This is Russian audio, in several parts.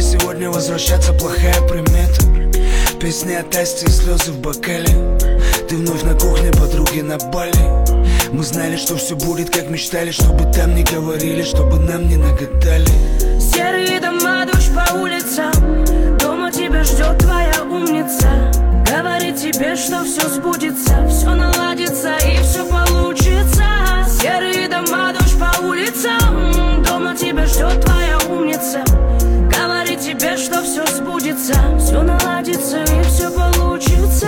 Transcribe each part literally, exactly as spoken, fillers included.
сегодня возвращаться плохая примета. Песни о тесте и слезы в бокале. Ты вновь на кухне, подруги на Бали. Мы знали, что все будет, как мечтали. Чтобы там не говорили, чтобы нам не нагадали. Серые дома, дождь по улицам. Дома тебя ждет твоя умница. Говорит тебе, что все сбудется, все наладится и все получится. Серые дома, дождь по улицам. Дома тебя ждет твоя умница. Говорит тебе, что все сбудется, все наладится и все получится.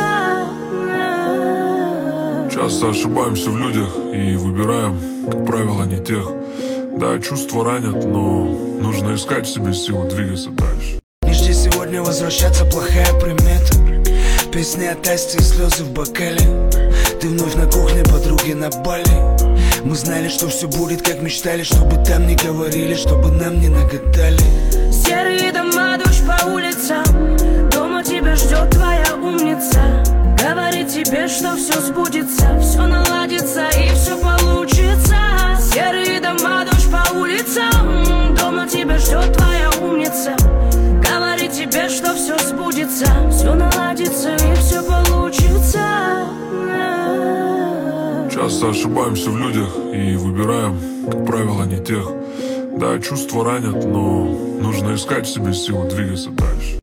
Часто ошибаемся в людях и выбираем, как правило, не тех. Да, чувства ранят, но нужно искать в себе силы двигаться дальше. Не жди сегодня возвращаться плохая примета. Песни о тесте и слезы в бокале. Ты вновь на кухне, подруги на Бали. Мы знали, что все будет, как мечтали. Чтобы там не говорили, чтобы нам не нагадали. Серые дома, дождь по улицам. Дома тебя ждет твоя умница. Говорит тебе, что все сбудется, все наладится и все получится. Серые дома, дождь по улицам. Дома тебя ждет твоя умница. Говорит тебе, что все сбудется, все наладится и все получится. Часто ошибаемся в людях и выбираем, как правило, не тех. Да, чувства ранят, но нужно искать в себе силы двигаться дальше.